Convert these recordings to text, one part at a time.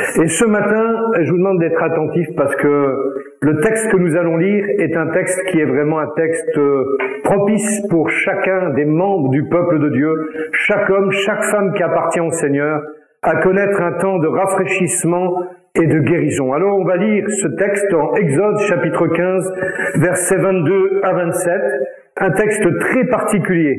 Et ce matin, je vous demande d'être attentif parce que le texte que nous allons lire est un texte qui est vraiment un texte propice pour chacun des membres du peuple de Dieu, chaque homme, chaque femme qui appartient au Seigneur, à connaître un temps de rafraîchissement et de guérison. Alors on va lire ce texte en Exode chapitre 15, versets 22 à 27, un texte très particulier.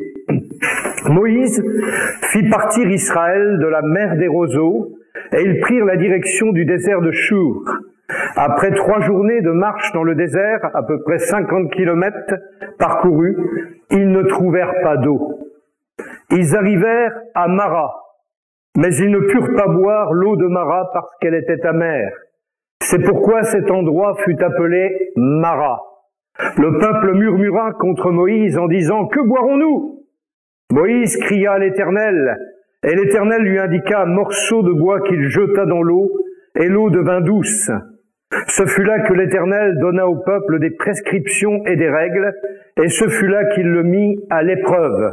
Moïse fit partir Israël de la mer des roseaux et ils prirent la direction du désert de Chour. Après 3 journées de marche dans le désert, à peu près 50 kilomètres parcourus, ils ne trouvèrent pas d'eau. Ils arrivèrent à Mara, mais ils ne purent pas boire l'eau de Mara parce qu'elle était amère. C'est pourquoi cet endroit fut appelé Mara. Le peuple murmura contre Moïse en disant « Que boirons-nous » Moïse cria à l'Éternel, et l'Éternel lui indiqua un morceau de bois qu'il jeta dans l'eau, et l'eau devint douce. Ce fut là que l'Éternel donna au peuple des prescriptions et des règles, et ce fut là qu'il le mit à l'épreuve.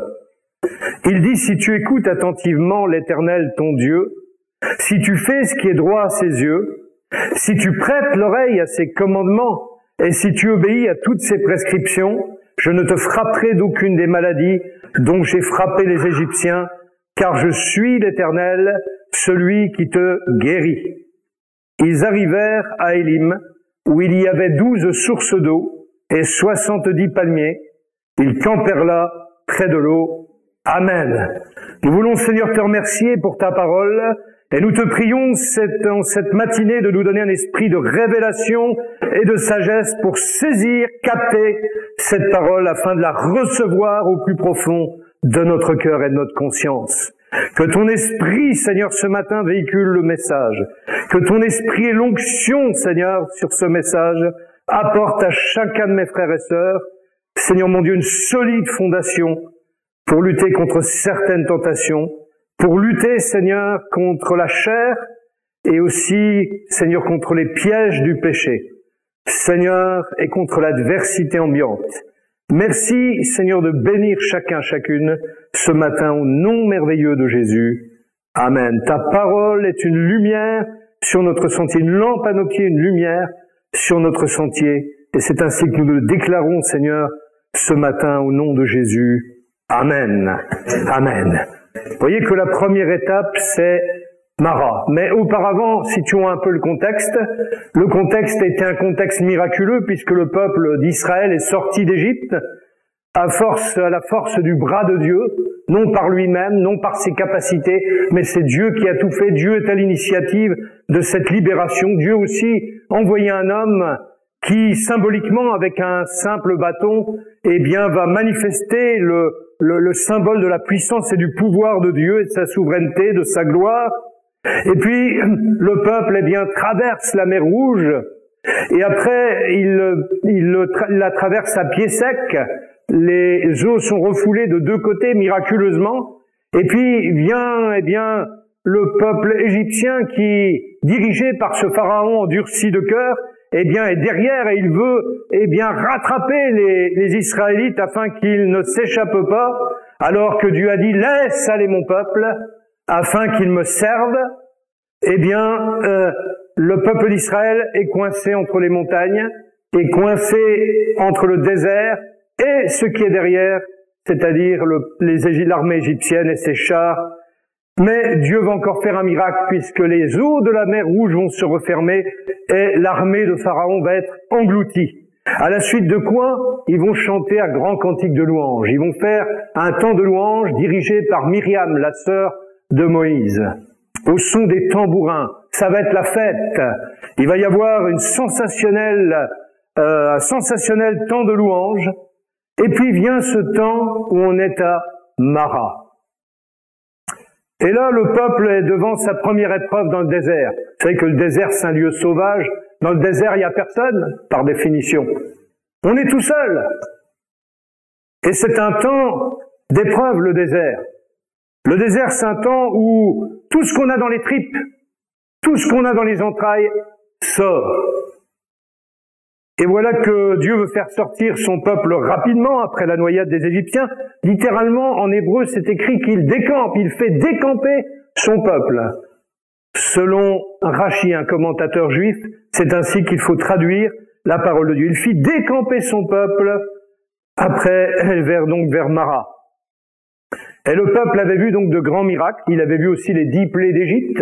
Il dit, si tu écoutes attentivement l'Éternel ton Dieu, si tu fais ce qui est droit à ses yeux, si tu prêtes l'oreille à ses commandements, et si tu obéis à toutes ses prescriptions, je ne te frapperai d'aucune des maladies dont j'ai frappé les Égyptiens, car je suis l'Éternel, celui qui te guérit. Ils arrivèrent à Élim, où il y avait 12 sources d'eau et 70 palmiers. Ils campèrent là, près de l'eau. Amen. Nous voulons, Seigneur, te remercier pour ta parole, et nous te prions en cette matinée de nous donner un esprit de révélation et de sagesse pour saisir, capter cette parole afin de la recevoir au plus profond de notre cœur et de notre conscience. Que ton esprit, Seigneur, ce matin véhicule le message. Que ton esprit et l'onction, Seigneur, sur ce message apporte à chacun de mes frères et sœurs, Seigneur mon Dieu, une solide fondation pour lutter contre certaines tentations, pour lutter, Seigneur, contre la chair et aussi, Seigneur, contre les pièges du péché, Seigneur, et contre l'adversité ambiante. Merci, Seigneur, de bénir chacun, chacune, ce matin, au nom merveilleux de Jésus. Amen. Ta parole est une lumière sur notre sentier, une lampe à nos pieds, une lumière sur notre sentier. Et c'est ainsi que nous le déclarons, Seigneur, ce matin, au nom de Jésus. Amen. Amen. Vous voyez que la première étape, c'est Mara. Mais auparavant, situons un peu le contexte. Le contexte était un contexte miraculeux puisque le peuple d'Israël est sorti d'Égypte à la force du bras de Dieu, non par lui-même, non par ses capacités, mais c'est Dieu qui a tout fait. Dieu est à l'initiative de cette libération. Dieu aussi envoyait un homme qui, symboliquement, avec un simple bâton, va manifester le symbole de la puissance et du pouvoir de Dieu et de sa souveraineté, de sa gloire. Et puis, le peuple, traverse la mer Rouge, et après, il la traverse à pied sec. Les eaux sont refoulées de 2 côtés, miraculeusement. Et puis, vient, le peuple égyptien qui, dirigé par ce pharaon endurci de cœur, est derrière et il veut, rattraper les Israélites afin qu'ils ne s'échappent pas, alors que Dieu a dit, laisse aller mon peuple, afin qu'ils me servent. Le peuple d'Israël est coincé entre les montagnes, est coincé entre le désert et ce qui est derrière, c'est-à-dire l'armée égyptienne et ses chars. Mais Dieu va encore faire un miracle puisque les eaux de la mer Rouge vont se refermer et l'armée de Pharaon va être engloutie. À la suite de quoi, ils vont chanter un grand cantique de louange. Ils vont faire un temps de louange dirigé par Myriam, la sœur de Moïse, au son des tambourins. Ça va être la fête. Il va y avoir un sensationnel temps de louange. Et puis vient ce temps où on est à Mara. Et là, le peuple est devant sa première épreuve dans le désert. Vous savez que le désert, c'est un lieu sauvage. Dans le désert, il n'y a personne, par définition. On est tout seul. Et c'est un temps d'épreuve, le désert. Le désert, c'est un temps où tout ce qu'on a dans les tripes, tout ce qu'on a dans les entrailles, sort. Et voilà que Dieu veut faire sortir son peuple rapidement après la noyade des Égyptiens. Littéralement, en hébreu, c'est écrit qu'il décampe, il fait décamper son peuple. Selon Rachi, un commentateur juif, c'est ainsi qu'il faut traduire la parole de Dieu. Il fit décamper son peuple après vers Mara. Et le peuple avait vu donc de grands miracles. Il avait vu aussi les 10 plaies d'Égypte,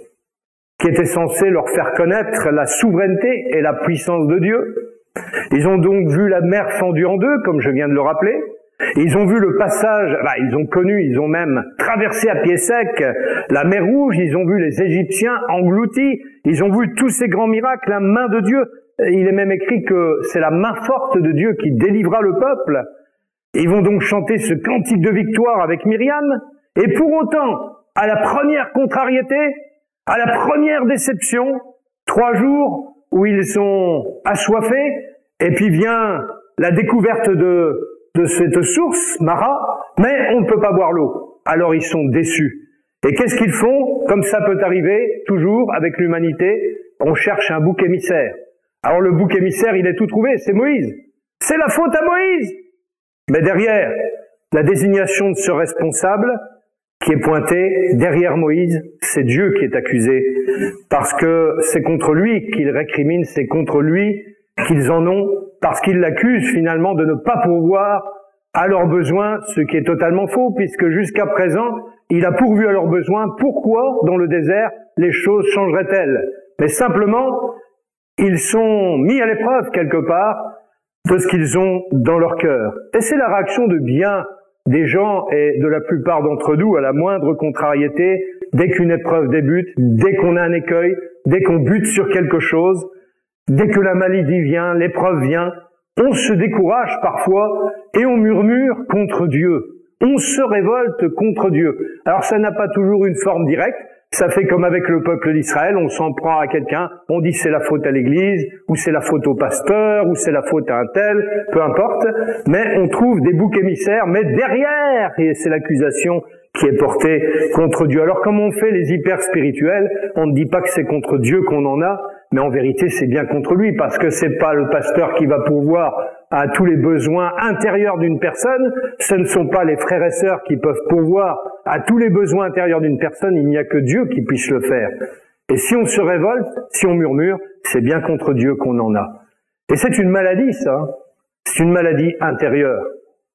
qui étaient censées leur faire connaître la souveraineté et la puissance de Dieu. Ils ont donc vu la mer fendue en deux, comme je viens de le rappeler. Ils ont vu le passage, ils ont même traversé à pied sec la mer Rouge. Ils ont vu les Égyptiens engloutis. Ils ont vu tous ces grands miracles, la main de Dieu. Il est même écrit que c'est la main forte de Dieu qui délivra le peuple. Ils vont donc chanter ce cantique de victoire avec Myriam. Et pour autant, à la première contrariété, à la première déception, 3 jours où ils sont assoiffés, et puis vient la découverte de cette source, Mara, mais on ne peut pas boire l'eau. Alors ils sont déçus. Et qu'est-ce qu'ils font? Comme ça peut arriver, toujours, avec l'humanité, on cherche un bouc émissaire. Alors le bouc émissaire, il est tout trouvé, c'est Moïse. C'est la faute à Moïse! Mais derrière la désignation de ce responsable qui est pointé, derrière Moïse, c'est Dieu qui est accusé. Parce que c'est contre lui qu'ils récriminent, c'est contre lui qu'ils en ont, parce qu'ils l'accusent finalement de ne pas pourvoir à leurs besoins, ce qui est totalement faux, puisque jusqu'à présent, il a pourvu à leurs besoins. Pourquoi, dans le désert, les choses changeraient-elles? Mais simplement, ils sont mis à l'épreuve quelque part de ce qu'ils ont dans leur cœur. Et c'est la réaction de bien des gens et de la plupart d'entre nous à la moindre contrariété, dès qu'une épreuve débute, dès qu'on a un écueil, dès qu'on bute sur quelque chose, dès que la maladie vient, l'épreuve vient, on se décourage parfois et on murmure contre Dieu. On se révolte contre Dieu. Alors ça n'a pas toujours une forme directe. Ça fait comme avec le peuple d'Israël, on s'en prend à quelqu'un, on dit c'est la faute à l'église, ou c'est la faute au pasteur, ou c'est la faute à un tel, peu importe, mais on trouve des boucs émissaires, mais derrière, et c'est l'accusation qui est portée contre Dieu. Alors comme on fait les hyper spirituels, on ne dit pas que c'est contre Dieu qu'on en a, mais en vérité c'est bien contre lui, parce que c'est pas le pasteur qui va pourvoir à tous les besoins intérieurs d'une personne, ce ne sont pas les frères et sœurs qui peuvent pourvoir à tous les besoins intérieurs d'une personne, il n'y a que Dieu qui puisse le faire. Et si on se révolte, si on murmure, c'est bien contre Dieu qu'on en a. Et c'est une maladie, ça. C'est une maladie intérieure.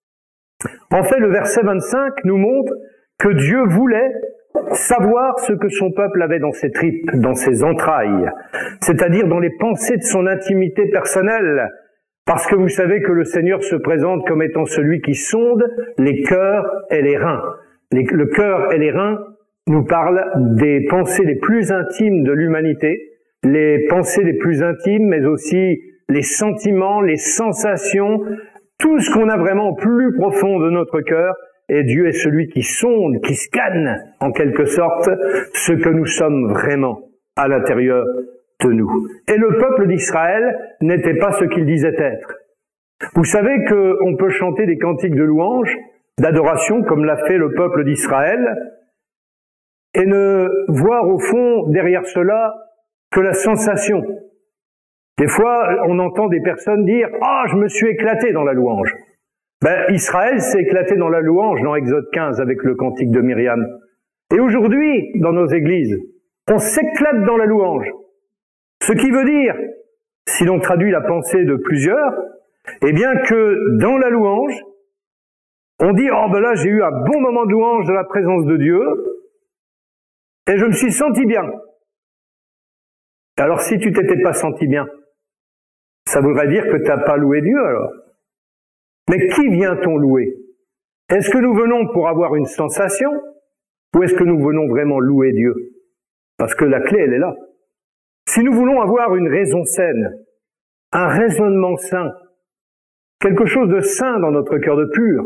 En fait, le verset 25 nous montre que Dieu voulait savoir ce que son peuple avait dans ses tripes, dans ses entrailles, c'est-à-dire dans les pensées de son intimité personnelle, parce que vous savez que le Seigneur se présente comme étant celui qui sonde les cœurs et les reins. Le cœur et les reins nous parlent des pensées les plus intimes de l'humanité, les pensées les plus intimes, mais aussi les sentiments, les sensations, tout ce qu'on a vraiment au plus profond de notre cœur. Et Dieu est celui qui sonde, qui scanne, en quelque sorte, ce que nous sommes vraiment à l'intérieur de nous. Et le peuple d'Israël n'était pas ce qu'il disait être. Vous savez qu'on peut chanter des cantiques de louange, d'adoration, comme l'a fait le peuple d'Israël, et ne voir au fond, derrière cela, que la sensation. Des fois, on entend des personnes dire « Ah, je me suis éclaté dans la louange ». Israël s'est éclaté dans la louange dans Exode 15 avec le cantique de Myriam. Et aujourd'hui, dans nos églises, on s'éclate dans la louange. Ce qui veut dire, si l'on traduit la pensée de plusieurs, eh bien que dans la louange, on dit « Oh ben là, j'ai eu un bon moment de louange dans la présence de Dieu, et je me suis senti bien. » Alors si tu t'étais pas senti bien, ça voudrait dire que tu n'as pas loué Dieu alors. Mais qui vient-on louer? Est-ce que nous venons pour avoir une sensation, ou est-ce que nous venons vraiment louer Dieu? Parce que la clé, elle est là. Si nous voulons avoir une raison saine, un raisonnement sain, quelque chose de sain dans notre cœur, de pur,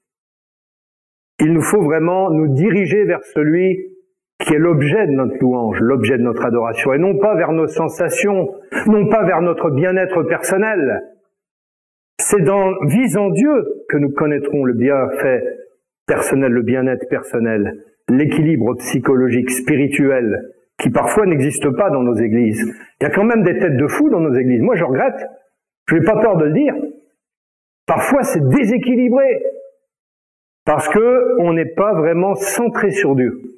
il nous faut vraiment nous diriger vers celui qui est l'objet de notre louange, l'objet de notre adoration, et non pas vers nos sensations, non pas vers notre bien-être personnel. C'est en visant Dieu que nous connaîtrons le bienfait personnel, le bien-être personnel, l'équilibre psychologique, spirituel, qui parfois n'existe pas dans nos églises. Il y a quand même des têtes de fous dans nos églises. Moi, je regrette. Je n'ai pas peur de le dire. Parfois, c'est déséquilibré. Parce que on n'est pas vraiment centré sur Dieu.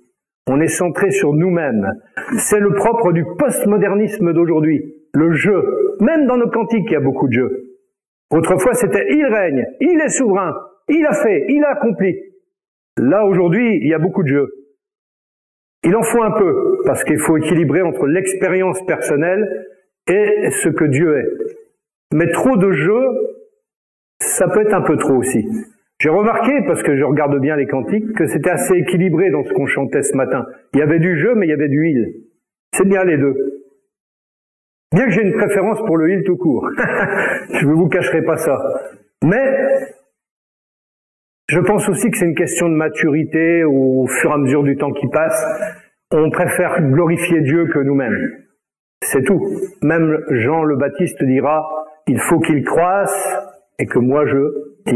On est centré sur nous-mêmes. C'est le propre du postmodernisme d'aujourd'hui. Le jeu. Même dans nos cantiques, il y a beaucoup de jeux. Autrefois, c'était « il règne »,« il est souverain »,« il a fait »,« il a accompli ». Là, aujourd'hui, il y a beaucoup de jeux. Il en faut un peu, parce qu'il faut équilibrer entre l'expérience personnelle et ce que Dieu est. Mais trop de jeux, ça peut être un peu trop aussi. J'ai remarqué, parce que je regarde bien les cantiques, que c'était assez équilibré dans ce qu'on chantait ce matin. Il y avait du jeu, mais il y avait du il. C'est bien les deux. Bien que j'ai une préférence pour le il tout court. Je ne vous cacherai pas ça. Mais je pense aussi que c'est une question de maturité au fur et à mesure du temps qui passe. On préfère glorifier Dieu que nous-mêmes. C'est tout. Même Jean le Baptiste dira « il faut qu'il croisse et que moi je diminue ».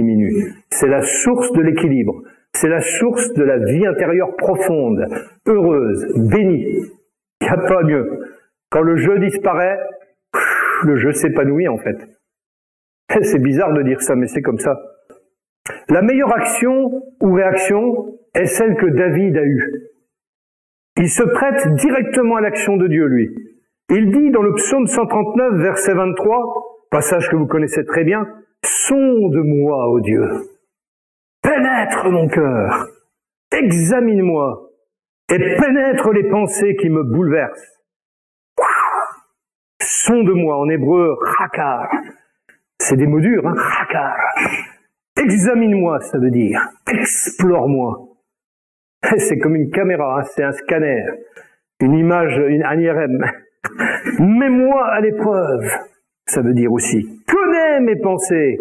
C'est la source de l'équilibre. C'est la source de la vie intérieure profonde, heureuse, bénie. Il n'y a pas mieux. Quand le je disparaît, le je s'épanouit en fait. C'est bizarre de dire ça, mais c'est comme ça. La meilleure action ou réaction est celle que David a eue. Il se prête directement à l'action de Dieu, lui. Il dit dans le psaume 139, verset 23, passage que vous connaissez très bien, « Sonde-moi, ô Dieu, pénètre mon cœur, examine-moi et pénètre les pensées qui me bouleversent. Sonde-moi, en hébreu, rakar. C'est des mots durs, hein, rakar. Examine-moi, ça veut dire, explore-moi. C'est comme une caméra, hein, c'est un scanner, une image, un IRM. Mets-moi à l'épreuve, ça veut dire aussi. Connais mes pensées.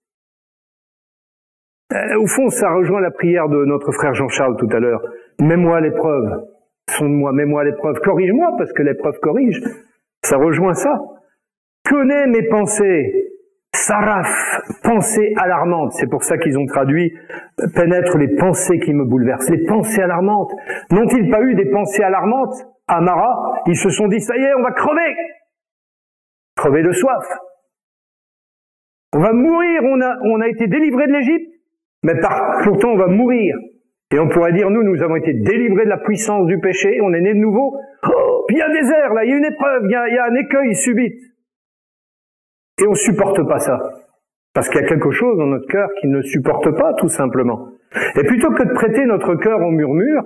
Au fond, ça rejoint la prière de notre frère Jean-Charles tout à l'heure. Mets-moi à l'épreuve. Sonde-moi, mets-moi à l'épreuve. Corrige-moi, parce que l'épreuve corrige. Ça rejoint ça. Connais mes pensées. Saraf, pensée alarmante. C'est pour ça qu'ils ont traduit « pénètre les pensées qui me bouleversent ». Les pensées alarmantes. N'ont-ils pas eu des pensées alarmantes à Mara? Ils se sont dit « ça y est, on va crever ». Crever de soif. On va mourir, on a été délivrés de l'Égypte, mais pourtant on va mourir. Et on pourrait dire, nous avons été délivrés de la puissance du péché, on est nés de nouveau. Oh, puis il y a un désert, là, il y a une épreuve, il y a un écueil subite. Et on ne supporte pas ça. Parce qu'il y a quelque chose dans notre cœur qui ne supporte pas, tout simplement. Et plutôt que de prêter notre cœur au murmure,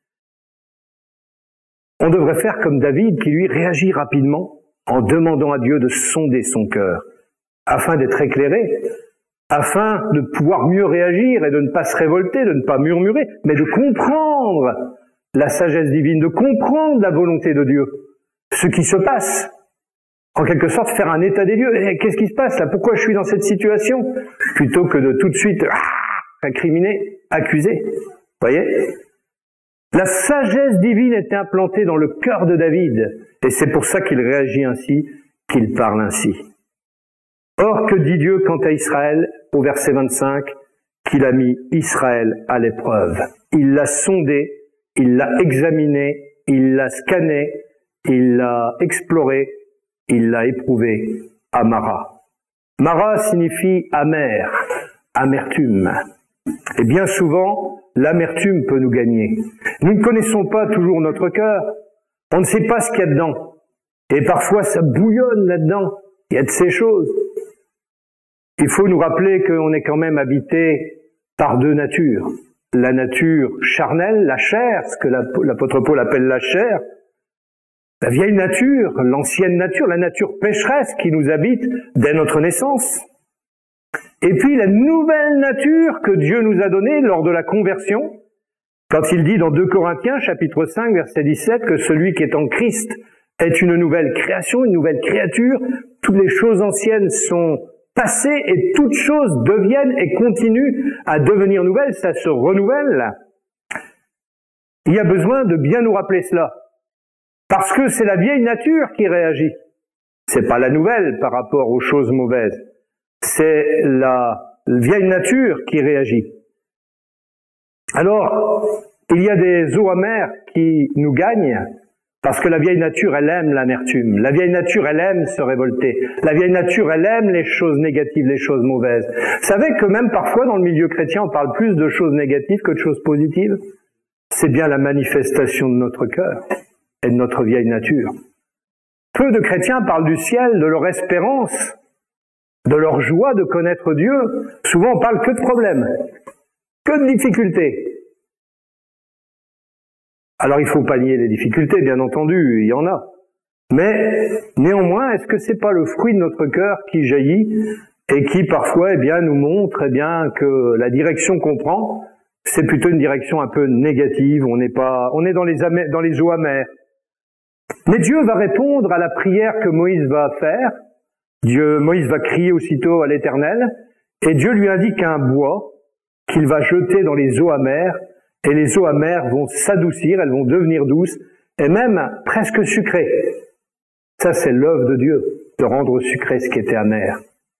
on devrait faire comme David, qui lui réagit rapidement en demandant à Dieu de sonder son cœur, afin d'être éclairé, afin de pouvoir mieux réagir et de ne pas se révolter, de ne pas murmurer, mais de comprendre la sagesse divine, de comprendre la volonté de Dieu, ce qui se passe. En quelque sorte, faire un état des lieux. Qu'est-ce qui se passe là? Pourquoi je suis dans cette situation? Plutôt que de tout de suite incriminer, accuser. Vous voyez? La sagesse divine était implantée dans le cœur de David. Et c'est pour ça qu'il réagit ainsi, qu'il parle ainsi. Or, que dit Dieu quant à Israël, au verset 25, qu'il a mis Israël à l'épreuve. Il l'a sondé, il l'a examiné, il l'a scanné, il l'a exploré, il l'a éprouvé à Mara. Mara signifie amer, amertume. Et bien souvent, l'amertume peut nous gagner. Nous ne connaissons pas toujours notre cœur. On ne sait pas ce qu'il y a dedans. Et parfois, ça bouillonne là-dedans. Il y a de ces choses. Il faut nous rappeler qu'on est quand même habité par deux natures. La nature charnelle, la chair, ce que l'apôtre Paul appelle la chair. La vieille nature, l'ancienne nature, la nature pécheresse qui nous habite dès notre naissance. Et puis la nouvelle nature que Dieu nous a donnée lors de la conversion, quand il dit dans 2 Corinthiens, chapitre 5, verset 17, que celui qui est en Christ est une nouvelle création, une nouvelle créature, toutes les choses anciennes sont passées et toutes choses deviennent et continuent à devenir nouvelles, ça se renouvelle. Il y a besoin de bien nous rappeler cela. Parce que c'est la vieille nature qui réagit. C'est pas la nouvelle par rapport aux choses mauvaises. C'est la vieille nature qui réagit. Alors, il y a des eaux amères qui nous gagnent parce que la vieille nature, elle aime l'amertume. La vieille nature, elle aime se révolter. La vieille nature, elle aime les choses négatives, les choses mauvaises. Vous savez que même parfois dans le milieu chrétien, on parle plus de choses négatives que de choses positives? c'est bien la manifestation de notre cœur et de notre vieille nature. Peu de chrétiens parlent du ciel, de leur espérance, de leur joie de connaître Dieu. Souvent, on parle que de problèmes, que de difficultés. Alors, il faut pas nier les difficultés, bien entendu, il y en a. Mais, néanmoins, est-ce que c'est pas le fruit de notre cœur qui jaillit et qui, parfois, nous montre, que la direction qu'on prend, c'est plutôt une direction un peu négative, on est dans les eaux amères. Mais Dieu va répondre à la prière que Moïse va faire. Moïse va crier aussitôt à l'Éternel, et Dieu lui indique un bois qu'il va jeter dans les eaux amères, et les eaux amères vont s'adoucir, elles vont devenir douces, et même presque sucrées. Ça, c'est l'œuvre de Dieu, de rendre sucré ce qui était amer.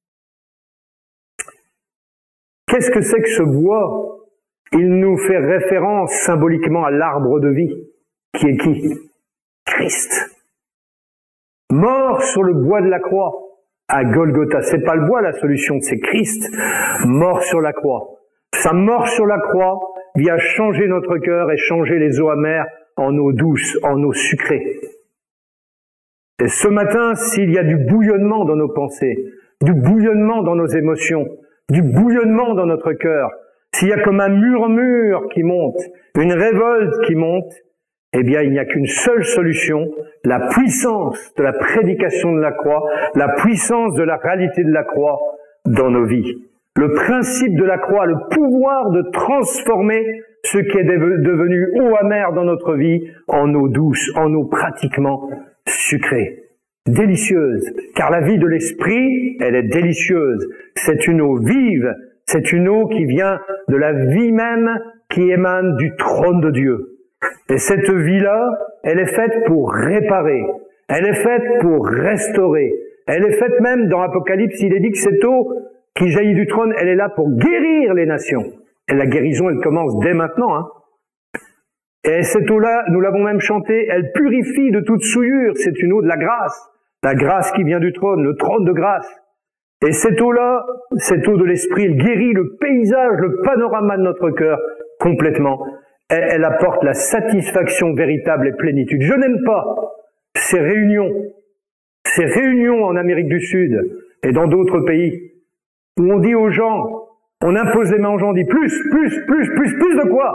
Qu'est-ce que c'est que ce bois? Il nous fait référence symboliquement à l'arbre de vie, qui est qui? Christ. Mort sur le bois de la croix, à Golgotha. C'est pas le bois la solution, c'est Christ, mort sur la croix. Sa mort sur la croix vient changer notre cœur et changer les eaux amères en eau douce, en eau sucrée. Et ce matin, s'il y a du bouillonnement dans nos pensées, du bouillonnement dans nos émotions, du bouillonnement dans notre cœur, s'il y a comme un murmure qui monte, une révolte qui monte, il n'y a qu'une seule solution, la puissance de la prédication de la croix, la puissance de la réalité de la croix dans nos vies. Le principe de la croix, le pouvoir de transformer ce qui est devenu eau amère dans notre vie en eau douce, en eau pratiquement sucrée, délicieuse. Car la vie de l'esprit, elle est délicieuse. C'est une eau vive, c'est une eau qui vient de la vie même qui émane du trône de Dieu. Et cette vie-là, elle est faite pour réparer, elle est faite pour restaurer, elle est faite même dans l'Apocalypse, il est dit que cette eau qui jaillit du trône, elle est là pour guérir les nations. Et la guérison, elle commence dès maintenant. Et cette eau-là, nous l'avons même chantée, elle purifie de toute souillure, c'est une eau de la grâce qui vient du trône, le trône de grâce. Et cette eau-là, cette eau de l'esprit, elle guérit le paysage, le panorama de notre cœur complètement. Elle apporte la satisfaction véritable et plénitude. Je n'aime pas ces réunions en Amérique du Sud et dans d'autres pays, où on dit aux gens, on impose les mains aux gens, on dit plus de quoi?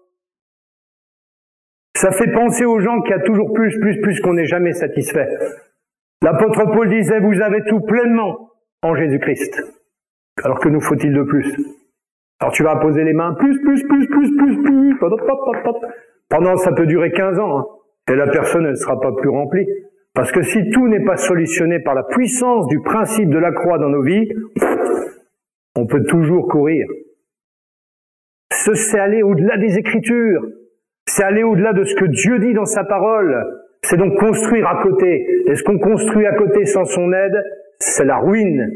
Ça fait penser aux gens qu'il y a toujours plus, qu'on n'est jamais satisfait. L'apôtre Paul disait, vous avez tout pleinement en Jésus-Christ. Alors que nous faut-il de plus? Alors tu vas poser les mains, plus. Pendant, ça peut durer 15 ans, et la personne, elle ne sera pas plus remplie. Parce que si tout n'est pas solutionné par la puissance du principe de la croix dans nos vies, on peut toujours courir. C'est aller au-delà des Écritures. C'est aller au-delà de ce que Dieu dit dans sa parole. C'est donc construire à côté. Et ce qu'on construit à côté sans son aide, c'est la ruine.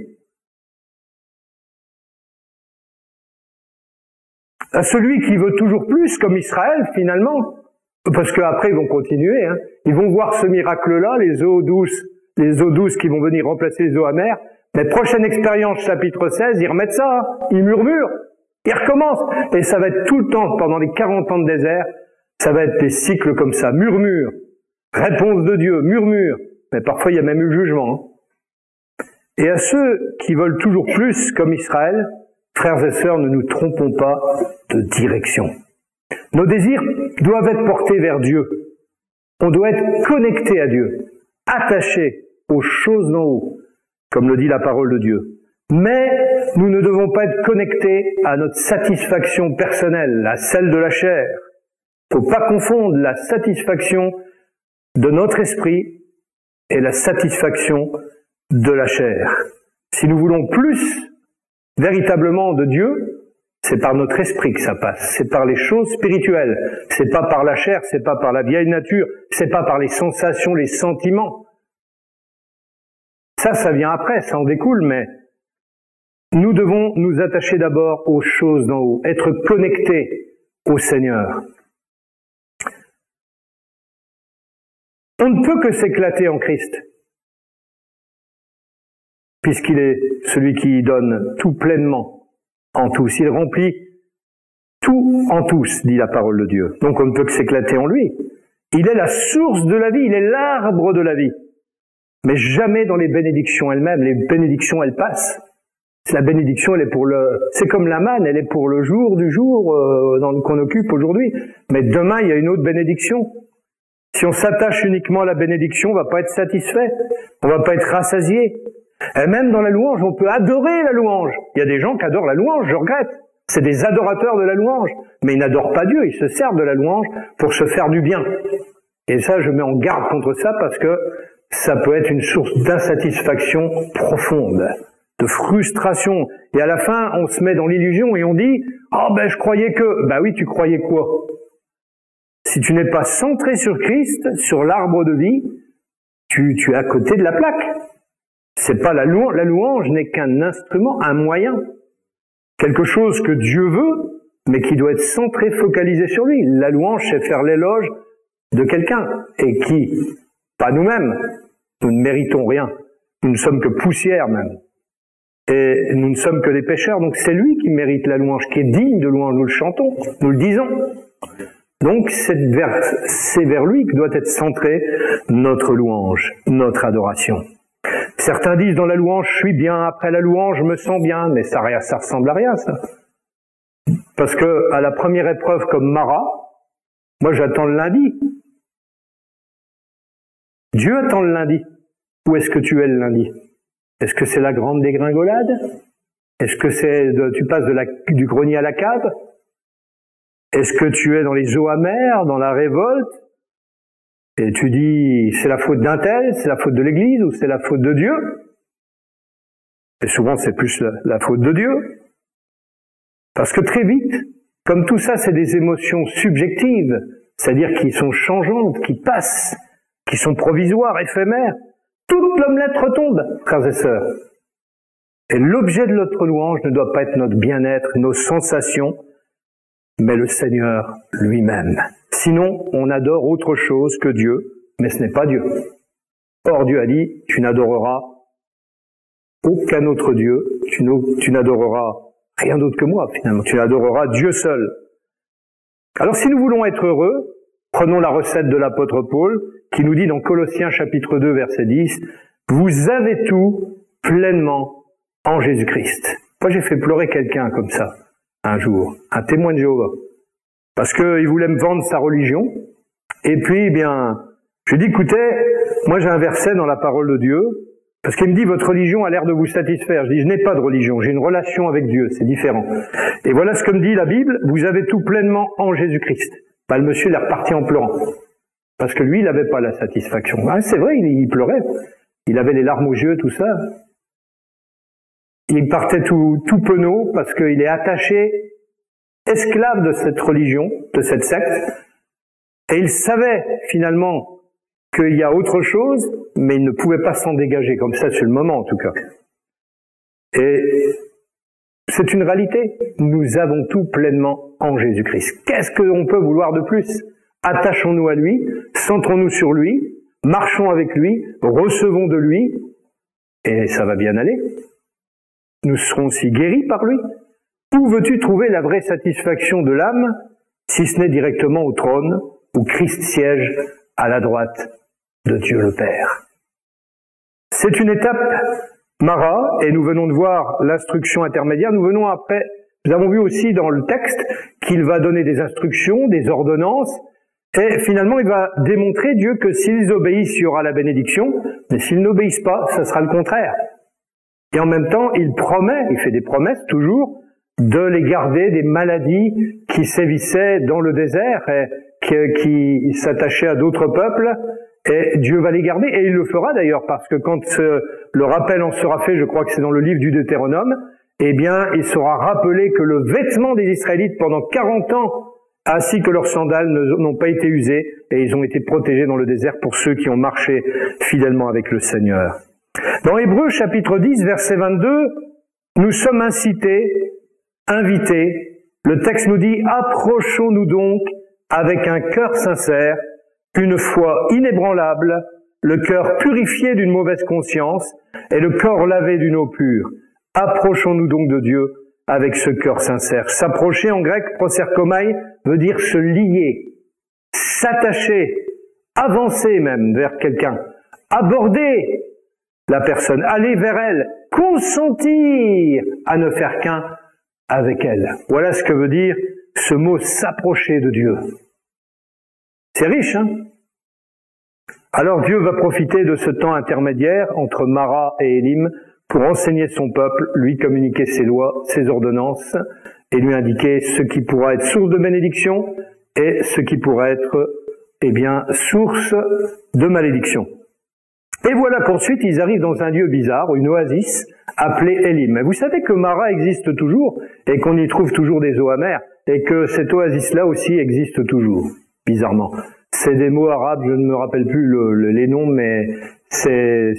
À celui qui veut toujours plus, comme Israël, finalement, parce qu'après ils vont continuer, ils vont voir ce miracle-là, les eaux douces qui vont venir remplacer les eaux amères. Mais prochaine expérience, chapitre 16, ils remettent ça, ils murmurent, ils recommencent. Et ça va être tout le temps, pendant les 40 ans de désert, ça va être des cycles comme ça, murmure, réponse de Dieu, murmure. Mais parfois il y a même eu le jugement. Et à ceux qui veulent toujours plus, comme Israël, frères et sœurs, ne nous trompons pas de direction. Nos désirs doivent être portés vers Dieu. On doit être connecté à Dieu, attaché aux choses d'en haut, comme le dit la parole de Dieu. Mais nous ne devons pas être connectés à notre satisfaction personnelle, à celle de la chair. Il ne faut pas confondre la satisfaction de notre esprit et la satisfaction de la chair. Si nous voulons plus véritablement de Dieu, c'est par notre esprit que ça passe, c'est par les choses spirituelles, c'est pas par la chair, c'est pas par la vieille nature, c'est pas par les sensations, les sentiments. Ça vient après, ça en découle, mais nous devons nous attacher d'abord aux choses d'en haut, être connectés au Seigneur. On ne peut que s'éclater en Christ, puisqu'il est celui qui donne tout pleinement en tous. Il remplit tout en tous, dit la parole de Dieu. Donc on ne peut que s'éclater en lui. Il est la source de la vie, il est l'arbre de la vie. Mais jamais dans les bénédictions elles-mêmes. Les bénédictions, elles passent. La bénédiction, elle est pour c'est comme la manne, elle est pour le jour du jour qu'on occupe aujourd'hui. Mais demain, il y a une autre bénédiction. Si on s'attache uniquement à la bénédiction, on va pas être satisfait. On va pas être rassasié. Et même dans la louange, on peut adorer la louange. Il y a des gens qui adorent la louange, je regrette. C'est des adorateurs de la louange. Mais ils n'adorent pas Dieu, ils se servent de la louange pour se faire du bien. Et ça, je mets en garde contre ça parce que ça peut être une source d'insatisfaction profonde, de frustration. Et à la fin, on se met dans l'illusion et on dit « Oh ben je croyais que... » Ben oui, tu croyais quoi? Si tu n'es pas centré sur Christ, sur l'arbre de vie, tu es à côté de la plaque. C'est pas la louange n'est qu'un instrument, un moyen. Quelque chose que Dieu veut, mais qui doit être centré, focalisé sur lui. La louange, c'est faire l'éloge de quelqu'un, et qui, pas nous-mêmes, nous ne méritons rien. Nous ne sommes que poussière même. Et nous ne sommes que des pécheurs, donc c'est lui qui mérite la louange, qui est digne de louange. Nous le chantons, nous le disons. Donc c'est vers lui que doit être centrée notre louange, notre adoration. Certains disent dans la louange, je suis bien, après la louange, je me sens bien, mais ça ressemble à rien, ça. Parce que à la première épreuve comme Mara, moi j'attends le lundi. Dieu attend le lundi. Où est-ce que tu es le lundi? Est-ce que c'est la grande dégringolade? Est-ce que tu passes du grenier à la cave? Est-ce que tu es dans les eaux amères, dans la révolte? Et tu dis, c'est la faute d'un tel, c'est la faute de l'Église, ou c'est la faute de Dieu? Et souvent, c'est plus la faute de Dieu. Parce que très vite, comme tout ça, c'est des émotions subjectives, c'est-à-dire qui sont changeantes, qui passent, qui sont provisoires, éphémères, toute l'omelette retombe, frères et sœurs. Et l'objet de notre louange ne doit pas être notre bien-être, nos sensations, mais le Seigneur lui-même. Sinon, on adore autre chose que Dieu, mais ce n'est pas Dieu. Or, Dieu a dit, tu n'adoreras aucun autre Dieu, tu n'adoreras rien d'autre que moi, finalement. Tu adoreras Dieu seul. Alors, si nous voulons être heureux, prenons la recette de l'apôtre Paul, qui nous dit dans Colossiens chapitre 2, verset 10, « Vous avez tout pleinement en Jésus-Christ. » Moi, j'ai fait pleurer quelqu'un comme ça, un jour, un témoin de Jéhovah, parce qu'il voulait me vendre sa religion, et puis, eh bien, je lui ai dit, écoutez, moi j'ai un verset dans la parole de Dieu, parce qu'il me dit, votre religion a l'air de vous satisfaire. Je dis, je n'ai pas de religion, j'ai une relation avec Dieu, c'est différent. Et voilà ce que me dit la Bible, vous avez tout pleinement en Jésus-Christ. Ben, le monsieur, il est reparti en pleurant. Parce que lui, il n'avait pas la satisfaction. Ah, c'est vrai, il pleurait. Il avait les larmes aux yeux, tout ça. Il partait tout penaud parce qu'il est attaché, esclave de cette religion, de cette secte. Et il savait, finalement, qu'il y a autre chose, mais il ne pouvait pas s'en dégager, comme ça, sur le moment, en tout cas. Et c'est une réalité. Nous avons tout pleinement en Jésus-Christ. Qu'est-ce qu'on peut vouloir de plus? Attachons-nous à lui, centrons-nous sur lui, marchons avec lui, recevons de lui, et ça va bien aller. Nous serons aussi guéris par lui. Où veux-tu trouver la vraie satisfaction de l'âme, si ce n'est directement au trône, où Christ siège à la droite de Dieu le Père? C'est une étape Mara, et nous venons de voir l'instruction intermédiaire. Nous avons vu aussi dans le texte qu'il va donner des instructions, des ordonnances, et finalement il va démontrer Dieu que s'ils obéissent, il y aura la bénédiction, mais s'ils n'obéissent pas, ça sera le contraire. Et en même temps, il fait des promesses toujours, de les garder des maladies qui sévissaient dans le désert et qui s'attachaient à d'autres peuples, et Dieu va les garder, et il le fera d'ailleurs, parce que quand le rappel en sera fait, je crois que c'est dans le livre du Deutéronome, eh bien, il sera rappelé que le vêtement des Israélites pendant 40 ans, ainsi que leurs sandales, n'ont pas été usés, et ils ont été protégés dans le désert pour ceux qui ont marché fidèlement avec le Seigneur. Dans Hébreux chapitre 10, verset 22, nous sommes invités, le texte nous dit « Approchons-nous donc avec un cœur sincère, une foi inébranlable, le cœur purifié d'une mauvaise conscience et le corps lavé d'une eau pure. Approchons-nous donc de Dieu avec ce cœur sincère. S'approcher en grec, proserkomai, veut dire se lier, s'attacher, avancer même vers quelqu'un, aborder la personne, aller vers elle, consentir à ne faire qu'un avec elle. Voilà ce que veut dire ce mot s'approcher de Dieu. C'est riche, hein? Alors Dieu va profiter de ce temps intermédiaire entre Mara et Élim pour enseigner son peuple, lui communiquer ses lois, ses ordonnances, et lui indiquer ce qui pourra être source de bénédiction et ce qui pourra être, source de malédiction. Et voilà qu'ensuite ils arrivent dans un lieu bizarre, une oasis, appelée Élim. Vous savez que Mara existe toujours, et qu'on y trouve toujours des eaux amères, et que cette oasis-là aussi existe toujours, bizarrement. C'est des mots arabes, je ne me rappelle plus les noms, mais c'est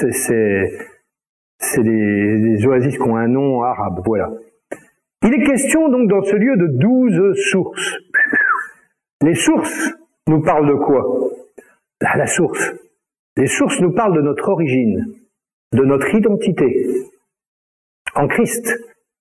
des oasis qui ont un nom arabe, voilà. Il est question donc dans ce lieu de 12 sources. Les sources nous parlent de quoi? La source. Les sources nous parlent de notre origine, de notre identité en Christ.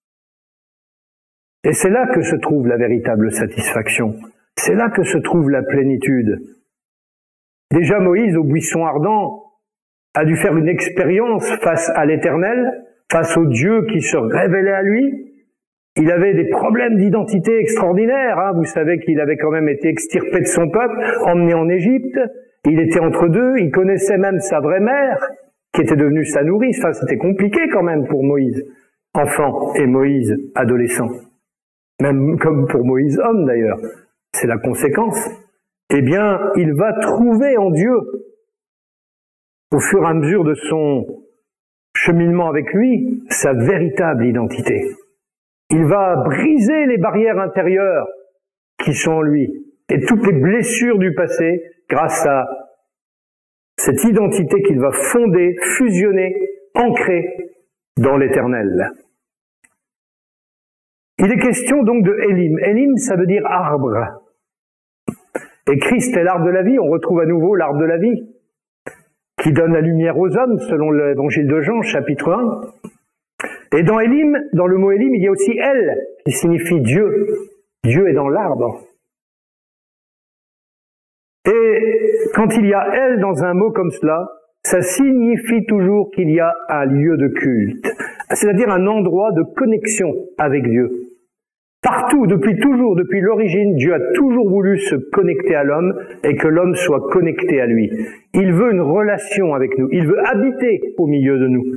Et c'est là que se trouve la véritable satisfaction. C'est là que se trouve la plénitude. Déjà Moïse, au buisson ardent, a dû faire une expérience face à l'Éternel, face au Dieu qui se révélait à lui. Il avait des problèmes d'identité extraordinaires. Vous savez qu'il avait quand même été extirpé de son peuple, emmené en Égypte. Il était entre deux, il connaissait même sa vraie mère, qui était devenue sa nourrice. Enfin, c'était compliqué quand même pour Moïse, enfant, et Moïse, adolescent. Même comme pour Moïse, homme d'ailleurs. C'est la conséquence. Eh bien, il va trouver en Dieu, au fur et à mesure de son cheminement avec lui, sa véritable identité. Il va briser les barrières intérieures qui sont en lui et toutes les blessures du passé grâce à cette identité qu'il va fonder, fusionner, ancrer dans l'Éternel. Il est question donc de Élim. Élim, ça veut dire arbre. Et Christ est l'arbre de la vie. On retrouve à nouveau l'arbre de la vie qui donne la lumière aux hommes, selon l'évangile de Jean, chapitre 1. Et dans Élim, dans le mot Élim, il y a aussi El, qui signifie Dieu. Dieu est dans l'arbre. Et quand il y a El dans un mot comme cela, ça signifie toujours qu'il y a un lieu de culte, c'est-à-dire un endroit de connexion avec Dieu. Partout, depuis toujours, depuis l'origine, Dieu a toujours voulu se connecter à l'homme et que l'homme soit connecté à lui. Il veut une relation avec nous, il veut habiter au milieu de nous.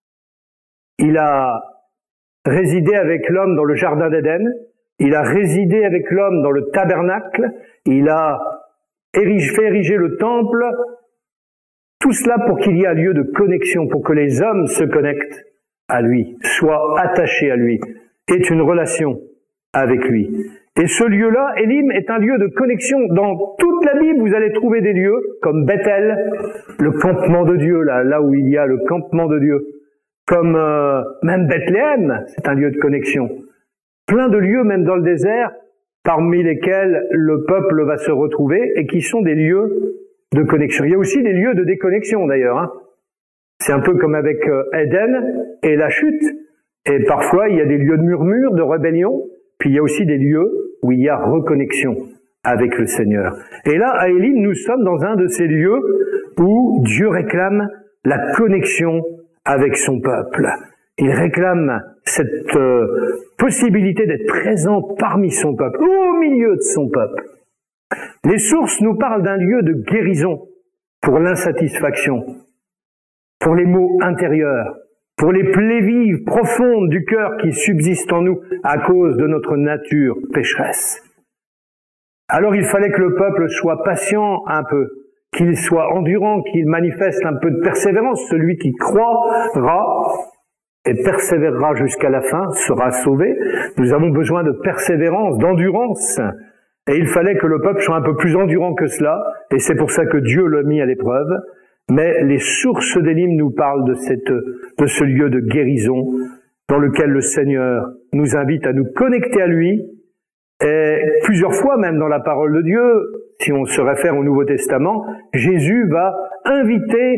Il a résidé avec l'homme dans le jardin d'Éden, il a résidé avec l'homme dans le tabernacle, il a fait ériger le temple, tout cela pour qu'il y ait un lieu de connexion, pour que les hommes se connectent à lui, soient attachés à lui, aient une relation avec lui. Et ce lieu-là, Élim, est un lieu de connexion. Dans toute la Bible, vous allez trouver des lieux comme Bethel, le campement de Dieu, là où il y a le campement de Dieu. Comme même Bethléem, c'est un lieu de connexion. Plein de lieux, même dans le désert, parmi lesquels le peuple va se retrouver et qui sont des lieux de connexion. Il y a aussi des lieux de déconnexion d'ailleurs. C'est un peu comme avec Éden et la chute. Et parfois, il y a des lieux de murmure, de rébellion. Puis il y a aussi des lieux où il y a reconnexion avec le Seigneur. Et là, à Élim, nous sommes dans un de ces lieux où Dieu réclame la connexion avec son peuple. Il réclame cette possibilité d'être présent parmi son peuple, au milieu de son peuple. Les sources nous parlent d'un lieu de guérison pour l'insatisfaction, pour les maux intérieurs, pour les plaies vives, profondes du cœur qui subsistent en nous à cause de notre nature pécheresse. Alors il fallait que le peuple soit patient un peu, qu'il soit endurant, qu'il manifeste un peu de persévérance. Celui qui croira et persévérera jusqu'à la fin sera sauvé. Nous avons besoin de persévérance, d'endurance. Et il fallait que le peuple soit un peu plus endurant que cela, et c'est pour ça que Dieu l'a mis à l'épreuve. Mais les sources d'Élim nous parlent de ce lieu de guérison dans lequel le Seigneur nous invite à nous connecter à lui. Et plusieurs fois, même dans la parole de Dieu, si on se réfère au Nouveau Testament, Jésus va inviter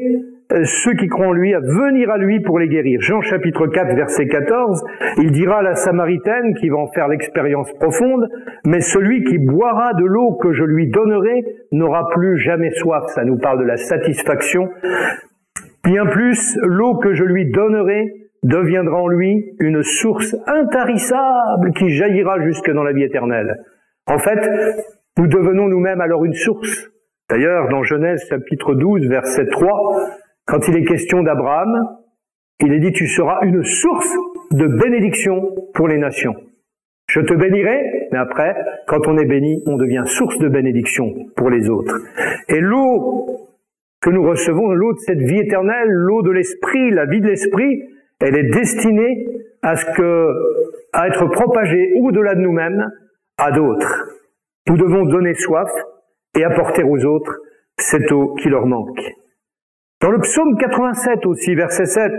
ceux qui croient en lui à venir à lui pour les guérir. Jean chapitre 4, verset 14, il dira à la Samaritaine qui va en faire l'expérience profonde, mais celui qui boira de l'eau que je lui donnerai n'aura plus jamais soif. Ça nous parle de la satisfaction. Bien plus, l'eau que je lui donnerai deviendra en lui une source intarissable qui jaillira jusque dans la vie éternelle. En fait, nous devenons nous-mêmes alors une source. D'ailleurs, dans Genèse chapitre 12, verset 3, quand il est question d'Abraham, il est dit « Tu seras une source de bénédiction pour les nations ». Je te bénirai, mais après, quand on est béni, on devient source de bénédiction pour les autres. Et l'eau que nous recevons, l'eau de cette vie éternelle, l'eau de l'esprit, la vie de l'esprit, elle est destinée à être propagée au-delà de nous-mêmes à d'autres. Nous devons donner soif et apporter aux autres cette eau qui leur manque. Dans le psaume 87 aussi, verset 7,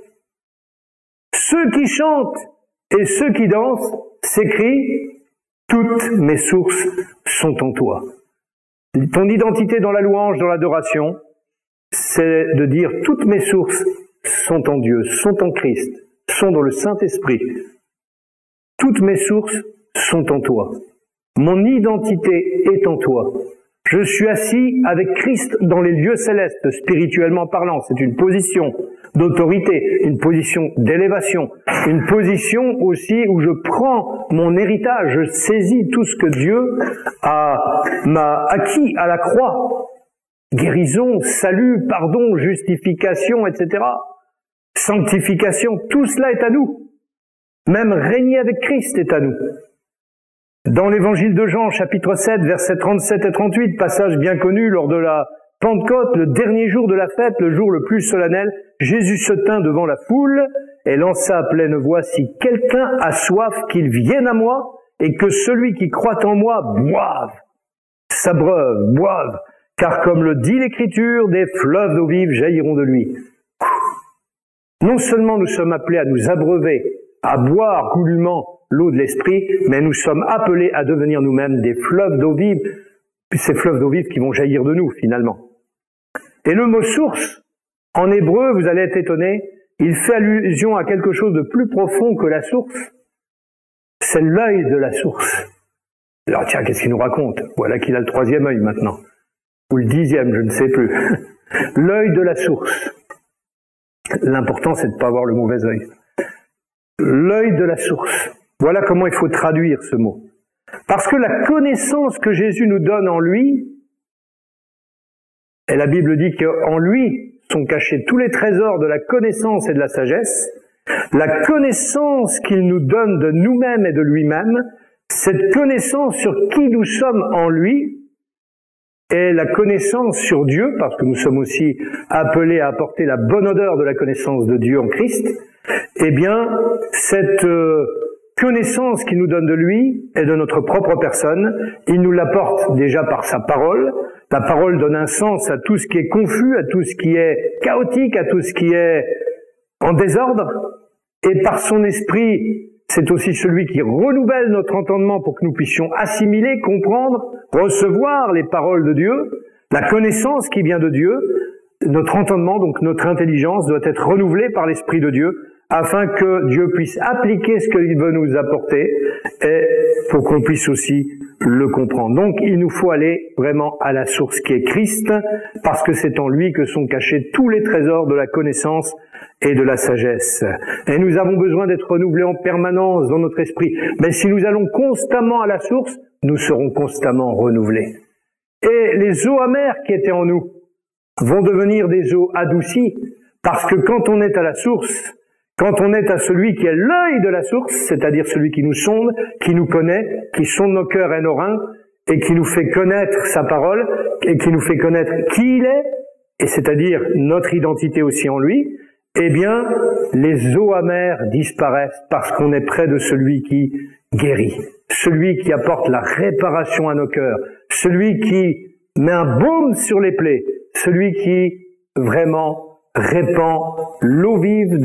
« Ceux qui chantent et ceux qui dansent s'écrient, toutes mes sources sont en toi. » Ton identité dans la louange, dans l'adoration, c'est de dire toutes mes sources sont en Dieu, sont en Christ, sont dans le Saint-Esprit. Toutes mes sources sont en toi. Mon identité est en toi. Je suis assis avec Christ dans les lieux célestes, spirituellement parlant. C'est une position d'autorité, une position d'élévation, une position aussi où je prends mon héritage, je saisis tout ce que Dieu m'a acquis à la croix. Guérison, salut, pardon, justification, etc. Sanctification, tout cela est à nous. Même régner avec Christ est à nous. Dans l'évangile de Jean, chapitre 7, versets 37 et 38, passage bien connu lors de la Pentecôte, le dernier jour de la fête, le jour le plus solennel, Jésus se tint devant la foule et lança à pleine voix, « Si quelqu'un a soif, qu'il vienne à moi, et que celui qui croit en moi boive, s'abreuve, boive, car comme le dit l'Écriture, des fleuves d'eau vive jailliront de lui. » Non seulement nous sommes appelés à nous abreuver, à boire goulûment l'eau de l'esprit, mais nous sommes appelés à devenir nous-mêmes des fleuves d'eau vive, puis ces fleuves d'eau vive qui vont jaillir de nous, finalement. Et le mot source, en hébreu, vous allez être étonnés, il fait allusion à quelque chose de plus profond que la source. C'est l'œil de la source. Alors tiens, qu'est-ce qu'il nous raconte? Voilà qu'il a le 3e œil maintenant. Ou le 10e, je ne sais plus. L'œil de la source. L'important, c'est de ne pas avoir le mauvais œil. L'œil de la source. Voilà comment il faut traduire ce mot. Parce que la connaissance que Jésus nous donne en lui, et la Bible dit qu'en lui sont cachés tous les trésors de la connaissance et de la sagesse, la connaissance qu'il nous donne de nous-mêmes et de lui-même, cette connaissance sur qui nous sommes en lui, et la connaissance sur Dieu, parce que nous sommes aussi appelés à apporter la bonne odeur de la connaissance de Dieu en Christ, eh bien, cette connaissance qu'il nous donne de lui et de notre propre personne, il nous l'apporte déjà par sa parole. La parole donne un sens à tout ce qui est confus, à tout ce qui est chaotique, à tout ce qui est en désordre. Et par son esprit, c'est aussi celui qui renouvelle notre entendement pour que nous puissions assimiler, comprendre, recevoir les paroles de Dieu, la connaissance qui vient de Dieu. Notre entendement, donc notre intelligence, doit être renouvelée par l'Esprit de Dieu, afin que Dieu puisse appliquer ce qu'il veut nous apporter et pour qu'on puisse aussi le comprendre. Donc, il nous faut aller vraiment à la source qui est Christ, parce que c'est en lui que sont cachés tous les trésors de la connaissance et de la sagesse. Et nous avons besoin d'être renouvelés en permanence dans notre esprit. Mais si nous allons constamment à la source, nous serons constamment renouvelés. Et les eaux amères qui étaient en nous vont devenir des eaux adoucies, parce que quand on est à la source, quand on est à celui qui est l'œil de la source, c'est-à-dire celui qui nous sonde, qui nous connaît, qui sonde nos cœurs et nos reins, et qui nous fait connaître sa parole, et qui nous fait connaître qui il est, et c'est-à-dire notre identité aussi en lui, eh bien, les eaux amères disparaissent parce qu'on est près de celui qui guérit, celui qui apporte la réparation à nos cœurs, celui qui met un baume sur les plaies, celui qui vraiment répand l'eau vive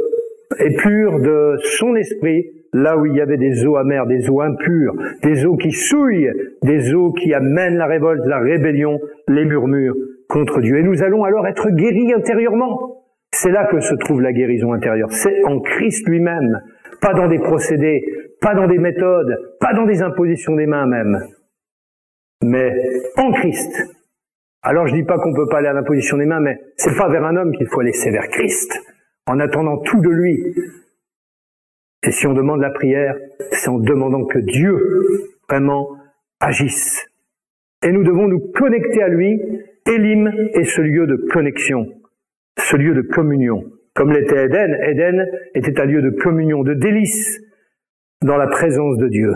et pure de son esprit, là où il y avait des eaux amères, des eaux impures, des eaux qui souillent, des eaux qui amènent la révolte, la rébellion, les murmures contre Dieu. Et nous allons alors être guéris intérieurement. C'est là que se trouve la guérison intérieure. C'est en Christ lui-même. Pas dans des procédés, pas dans des méthodes, pas dans des impositions des mains même. Mais en Christ. Alors je dis pas qu'on peut pas aller à l'imposition des mains, mais c'est pas vers un homme qu'il faut aller, c'est vers Christ. En attendant tout de lui. Et si on demande la prière, c'est en demandant que Dieu vraiment agisse. Et nous devons nous connecter à lui. Élim est ce lieu de connexion, ce lieu de communion. Comme l'était Éden, Éden était un lieu de communion, de délice dans la présence de Dieu.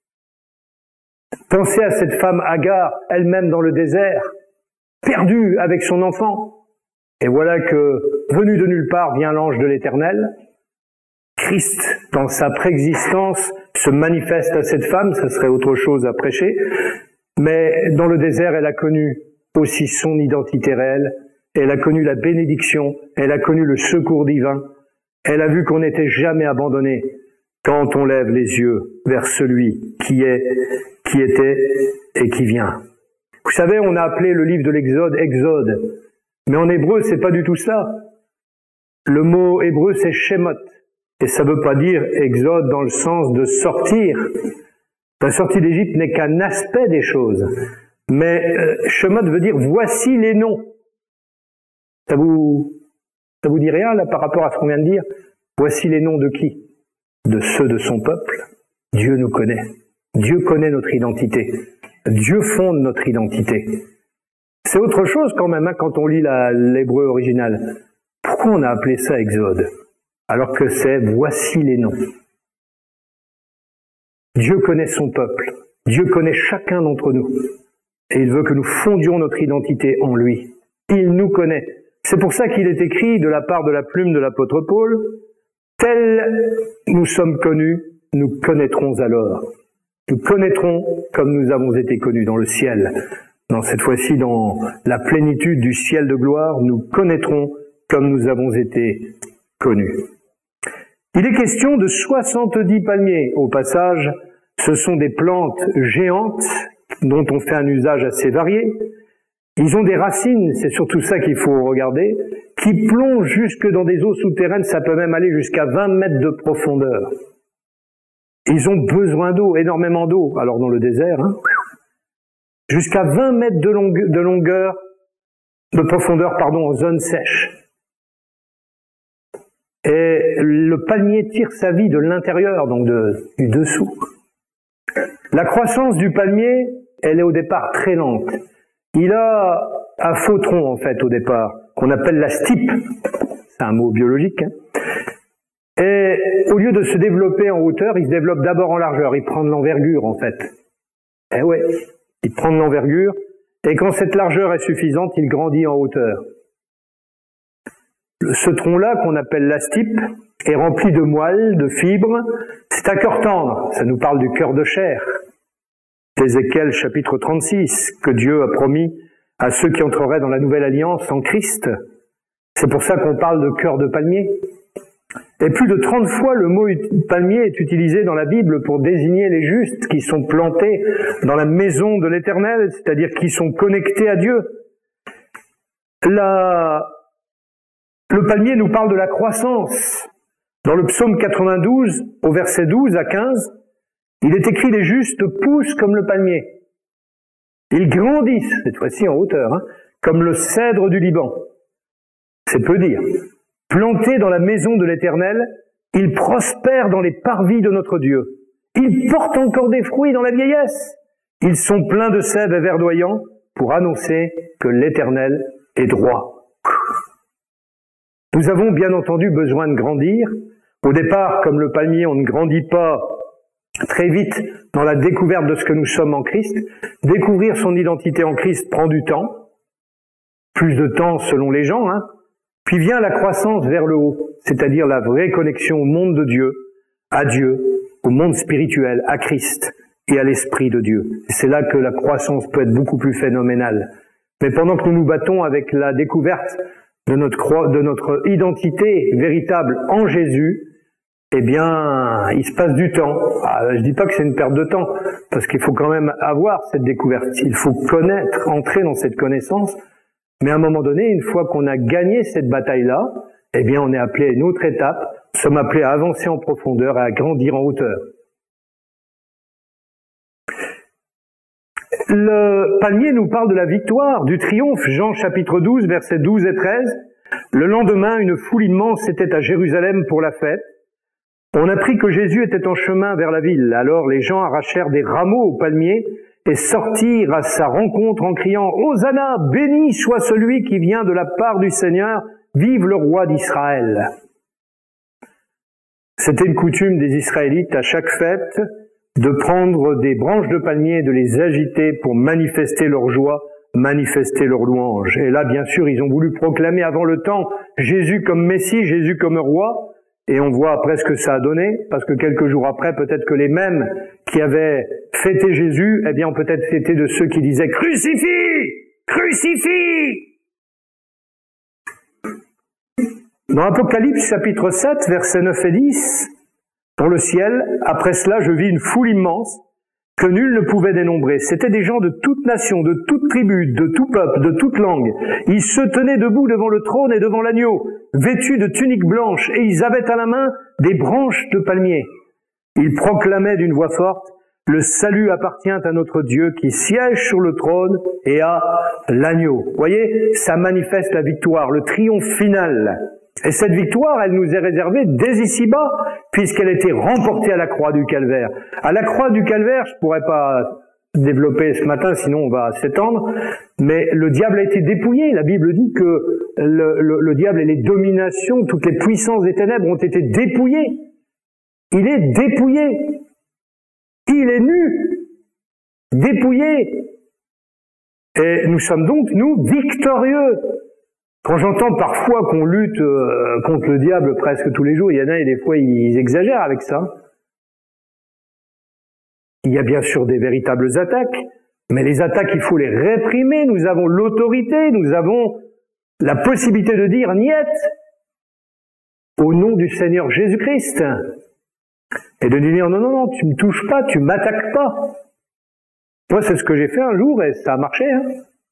Pensez à cette femme Agar, elle-même dans le désert, perdue avec son enfant. Et voilà que, venu de nulle part, vient l'ange de l'Éternel. Christ, dans sa préexistence, se manifeste à cette femme, ça serait autre chose à prêcher, mais dans le désert, elle a connu aussi son identité réelle, elle a connu la bénédiction, elle a connu le secours divin, elle a vu qu'on n'était jamais abandonné quand on lève les yeux vers celui qui est, qui était et qui vient. Vous savez, on a appelé le livre de l'Exode, Exode, mais en hébreu, c'est pas du tout ça. Le mot hébreu, c'est Shemot. Et ça ne veut pas dire exode dans le sens de sortir. La sortie d'Égypte n'est qu'un aspect des choses. Mais Shemot veut dire voici les noms. Ça vous dit rien là par rapport à ce qu'on vient de dire? Voici les noms de qui? De ceux de son peuple. Dieu nous connaît. Dieu connaît notre identité. Dieu fonde notre identité. C'est autre chose quand même quand on lit l'hébreu original. Pourquoi on a appelé ça Exode? Alors que c'est « voici les noms ». Dieu connaît son peuple. Dieu connaît chacun d'entre nous. Et il veut que nous fondions notre identité en lui. Il nous connaît. C'est pour ça qu'il est écrit de la part de la plume de l'apôtre Paul, « Tels nous sommes connus, nous connaîtrons alors. Nous connaîtrons comme nous avons été connus dans le ciel. » Dans cette fois-ci, dans la plénitude du ciel de gloire, nous connaîtrons comme nous avons été connus. Il est question de 70 palmiers. Au passage, ce sont des plantes géantes dont on fait un usage assez varié. Ils ont des racines, c'est surtout ça qu'il faut regarder, qui plongent jusque dans des eaux souterraines, ça peut même aller jusqu'à 20 mètres de profondeur. Ils ont besoin d'eau, énormément d'eau, alors dans le désert, jusqu'à 20 mètres de profondeur, en zone sèche. Et le palmier tire sa vie de l'intérieur, donc du dessous. La croissance du palmier, elle est au départ très lente. Il a un faux tronc, en fait, au départ, qu'on appelle la stipe. C'est un mot biologique. Et au lieu de se développer en hauteur, il se développe d'abord en largeur. Il prend de l'envergure, en fait. Eh ouais, il prend de l'envergure. Et quand cette largeur est suffisante, il grandit en hauteur. Ce tronc-là, qu'on appelle la stipe, est rempli de moelle, de fibres. C'est un cœur tendre. Ça nous parle du cœur de chair. Ézéchiel chapitre 36, que Dieu a promis à ceux qui entreraient dans la nouvelle alliance en Christ. C'est pour ça qu'on parle de cœur de palmier. Et plus de 30 fois, le mot palmier est utilisé dans la Bible pour désigner les justes qui sont plantés dans la maison de l'Éternel, c'est-à-dire qui sont connectés à Dieu. Le palmier nous parle de la croissance. Dans le psaume 92, au verset 12 à 15, il est écrit « Les justes poussent comme le palmier. Ils grandissent, cette fois-ci en hauteur, comme le cèdre du Liban. » C'est peu dire. Plantés dans la maison de l'Éternel, ils prospèrent dans les parvis de notre Dieu. Ils portent encore des fruits dans la vieillesse. Ils sont pleins de sève et verdoyants pour annoncer que l'Éternel est droit. Nous avons bien entendu besoin de grandir. Au départ, comme le palmier, on ne grandit pas très vite dans la découverte de ce que nous sommes en Christ. Découvrir son identité en Christ prend du temps. Plus de temps selon les gens, Puis vient la croissance vers le haut, c'est-à-dire la vraie connexion au monde de Dieu, à Dieu, au monde spirituel, à Christ et à l'Esprit de Dieu. Et c'est là que la croissance peut être beaucoup plus phénoménale. Mais pendant que nous nous battons avec la découverte de notre identité véritable en Jésus, eh bien, il se passe du temps. Je dis pas que c'est une perte de temps, parce qu'il faut quand même avoir cette découverte. Il faut connaître, entrer dans cette connaissance, Mais à un moment donné, une fois qu'on a gagné cette bataille-là, eh bien, on est appelé à une autre étape. Nous sommes appelés à avancer en profondeur et à grandir en hauteur. Le palmier nous parle de la victoire, du triomphe. Jean chapitre 12, versets 12 et 13. Le lendemain, une foule immense était à Jérusalem pour la fête. On apprit que Jésus était en chemin vers la ville. Alors les gens arrachèrent des rameaux au palmier et sortirent à sa rencontre en criant « Hosanna, béni soit celui qui vient de la part du Seigneur, vive le roi d'Israël !» C'était une coutume des Israélites à chaque fête de prendre des branches de palmier et de les agiter pour manifester leur joie, manifester leur louange. Et là, bien sûr, ils ont voulu proclamer avant le temps Jésus comme Messie, Jésus comme roi. Et on voit après ce que ça a donné, parce que quelques jours après, peut-être que les mêmes qui avaient fêté Jésus, eh bien, ont peut-être été de ceux qui disaient « Crucifie! Crucifie !» Dans Apocalypse chapitre 7, versets 9 et 10, dans le ciel, après cela, je vis une foule immense que nul ne pouvait dénombrer. C'étaient des gens de toute nation, de toute tribu, de tout peuple, de toute langue. Ils se tenaient debout devant le trône et devant l'agneau, vêtus de tuniques blanches, et ils avaient à la main des branches de palmier. Ils proclamaient d'une voix forte, « Le salut appartient à notre Dieu qui siège sur le trône et à l'agneau. » Vous voyez, ça manifeste la victoire, le triomphe final. Et cette victoire, elle nous est réservée dès ici-bas, puisqu'elle a été remportée à la croix du Calvaire. À la croix du Calvaire, je pourrais pas développer ce matin, sinon on va s'étendre, mais le diable a été dépouillé. La Bible dit que le diable et les dominations, toutes les puissances des ténèbres ont été dépouillées. Il est dépouillé. Il est nu. Dépouillé. Et nous sommes donc, nous, victorieux. Quand j'entends parfois qu'on lutte contre le diable presque tous les jours, il y en a et des fois ils exagèrent avec ça. Il y a bien sûr des véritables attaques, mais les attaques, il faut les réprimer. Nous avons l'autorité, nous avons la possibilité de dire « niet » au nom du Seigneur Jésus-Christ. Et de dire « non, non, non, tu me touches pas, tu m'attaques pas ». Moi, c'est ce que j'ai fait un jour et ça a marché. Hein.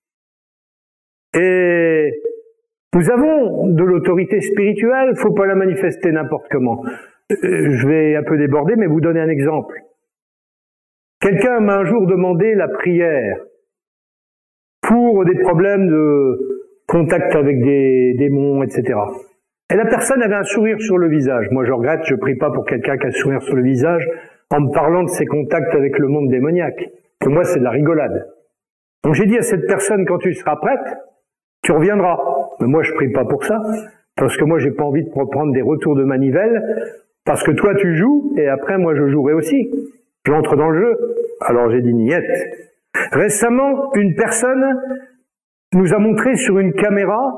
Et nous avons de l'autorité spirituelle, il ne faut pas la manifester n'importe comment. Je vais un peu déborder, mais vous donner un exemple. Quelqu'un m'a un jour demandé la prière pour des problèmes de contact avec des démons, etc. Et la personne avait un sourire sur le visage. Moi, je regrette, je ne prie pas pour quelqu'un qui a un sourire sur le visage en me parlant de ses contacts avec le monde démoniaque. Pour moi, c'est de la rigolade. Donc j'ai dit à cette personne, quand tu seras prête, tu reviendras. Mais moi, je prie pas pour ça, parce que moi, j'ai pas envie de prendre des retours de manivelle, parce que toi, tu joues, et après, moi, je jouerai aussi. J'entre dans le jeu. Alors j'ai dit niette. Récemment, une personne nous a montré sur une caméra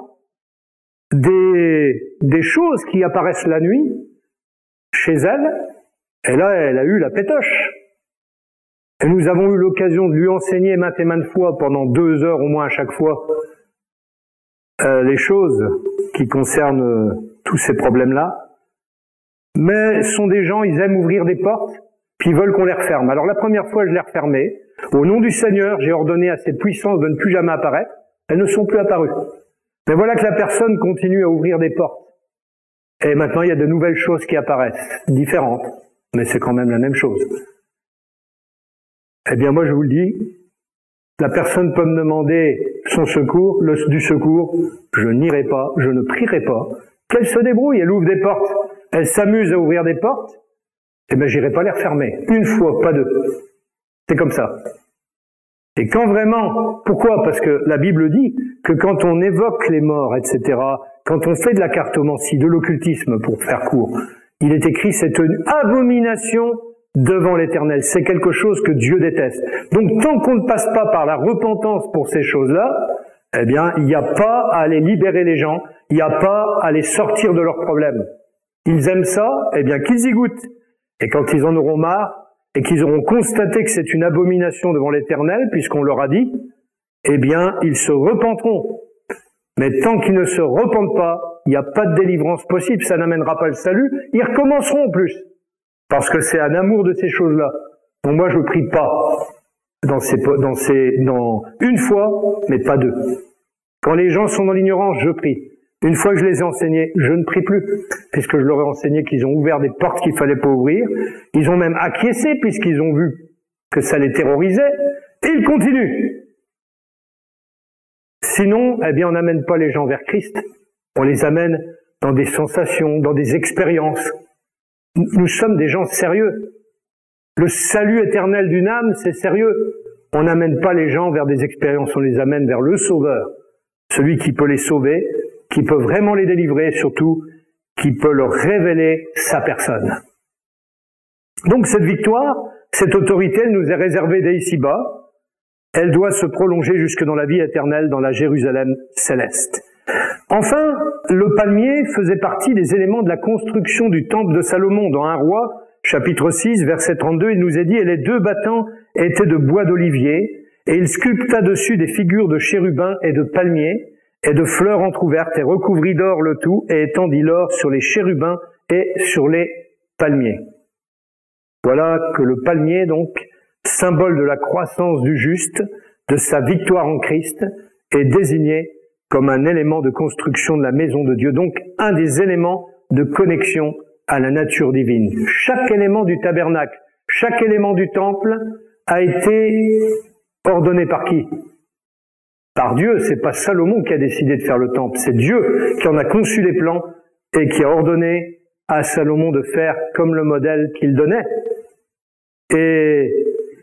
des choses qui apparaissent la nuit chez elle, et là, elle a eu la pétoche. Et nous avons eu l'occasion de lui enseigner maintes et maintes fois, pendant 2 heures au moins à chaque fois, les choses qui concernent tous ces problèmes-là. Mais ce sont des gens, ils aiment ouvrir des portes, puis ils veulent qu'on les referme. Alors la première fois, je l'ai refermé. Au nom du Seigneur, j'ai ordonné à ces puissances de ne plus jamais apparaître. Elles ne sont plus apparues. Mais voilà que la personne continue à ouvrir des portes. Et maintenant, il y a de nouvelles choses qui apparaissent, différentes. Mais c'est quand même la même chose. Eh bien, moi, je vous le dis, la personne peut me demander son secours, du secours, je n'irai pas, je ne prierai pas. Qu'elle se débrouille, elle ouvre des portes, elle s'amuse à ouvrir des portes, eh bien, j'irai pas les refermer. Une fois, pas deux. C'est comme ça. Et quand vraiment, pourquoi? Parce que la Bible dit que quand on évoque les morts, etc., quand on fait de la cartomancie, de l'occultisme, pour faire court, il est écrit c'est une abomination devant l'Éternel. C'est quelque chose que Dieu déteste. Donc, tant qu'on ne passe pas par la repentance pour ces choses-là, eh bien, il n'y a pas à aller libérer les gens, il n'y a pas à les sortir de leurs problèmes. Ils aiment ça, eh bien, qu'ils y goûtent. Et quand ils en auront marre, et qu'ils auront constaté que c'est une abomination devant l'Éternel, puisqu'on leur a dit, eh bien, ils se repenteront. Mais tant qu'ils ne se repentent pas, il n'y a pas de délivrance possible, ça n'amènera pas le salut, ils recommenceront en plus. Parce que c'est un amour de ces choses-là. Donc moi, je ne prie pas dans une fois, mais pas deux. Quand les gens sont dans l'ignorance, je prie. Une fois que je les ai enseignés, je ne prie plus, puisque je leur ai enseigné qu'ils ont ouvert des portes qu'il fallait pas ouvrir. Ils ont même acquiescé, puisqu'ils ont vu que ça les terrorisait, et ils continuent. Sinon, eh bien, on n'amène pas les gens vers Christ. On les amène dans des sensations, dans des expériences. Nous sommes des gens sérieux. Le salut éternel d'une âme, c'est sérieux. On n'amène pas les gens vers des expériences, on les amène vers le Sauveur. Celui qui peut les sauver, qui peut vraiment les délivrer, et surtout, qui peut leur révéler sa personne. Donc cette victoire, cette autorité, elle nous est réservée dès ici-bas. Elle doit se prolonger jusque dans la vie éternelle, dans la Jérusalem céleste. Enfin, le palmier faisait partie des éléments de la construction du temple de Salomon. Dans 1 Roi, chapitre 6, verset 32, il nous est dit « Et les 2 battants étaient de bois d'olivier, et il sculpta dessus des figures de chérubins et de palmiers, et de fleurs entr'ouvertes, et recouvrit d'or le tout, et étendit l'or sur les chérubins et sur les palmiers. » Voilà que le palmier, donc, symbole de la croissance du juste, de sa victoire en Christ, est désigné comme un élément de construction de la maison de Dieu, donc un des éléments de connexion à la nature divine. Chaque élément du tabernacle, chaque élément du temple a été ordonné par qui? Par Dieu. C'est pas Salomon qui a décidé de faire le temple, c'est Dieu qui en a conçu les plans et qui a ordonné à Salomon de faire comme le modèle qu'il donnait. Et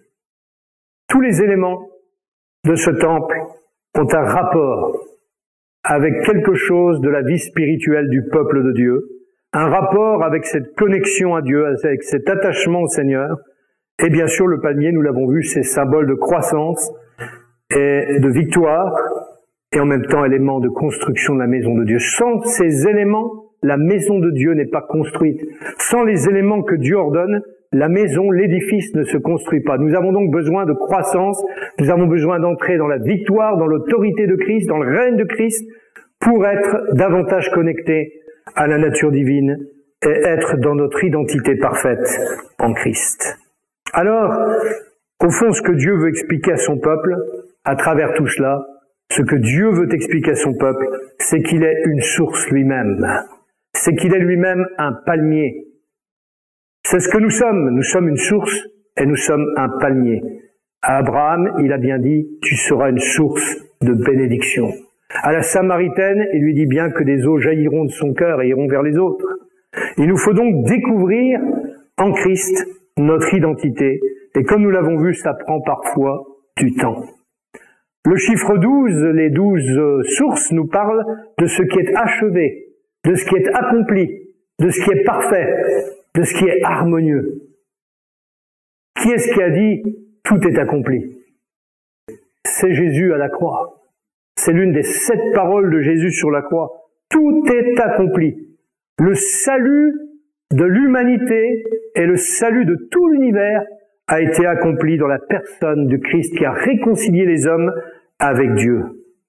tous les éléments de ce temple ont un rapport avec quelque chose de la vie spirituelle du peuple de Dieu, un rapport avec cette connexion à Dieu, avec cet attachement au Seigneur. Et bien sûr, le palmier, nous l'avons vu, c'est symbole de croissance et de victoire, et en même temps élément de construction de la maison de Dieu. Sans ces éléments, la maison de Dieu n'est pas construite. Sans les éléments que Dieu ordonne, la maison, l'édifice ne se construit pas. Nous avons donc besoin de croissance, nous avons besoin d'entrer dans la victoire, dans l'autorité de Christ, dans le règne de Christ, pour être davantage connectés à la nature divine et être dans notre identité parfaite en Christ. Alors, au fond, ce que Dieu veut expliquer à son peuple, à travers tout cela, ce que Dieu veut expliquer à son peuple, c'est qu'il est une source lui-même. C'est qu'il est lui-même un palmier. C'est ce que nous sommes. Nous sommes une source et nous sommes un palmier. À Abraham, il a bien dit, tu seras une source de bénédiction. À la Samaritaine, il lui dit bien que des eaux jailliront de son cœur et iront vers les autres. Il nous faut donc découvrir en Christ notre identité. Et comme nous l'avons vu, ça prend parfois du temps. Le chiffre 12, les 12 sources nous parlent de ce qui est achevé, de ce qui est accompli, de ce qui est parfait, de ce qui est harmonieux. Qui est-ce qui a dit « tout est accompli » ? C'est Jésus à la croix. C'est l'une des 7 paroles de Jésus sur la croix. Tout est accompli. Le salut de l'humanité et le salut de tout l'univers a été accompli dans la personne de Christ qui a réconcilié les hommes avec Dieu.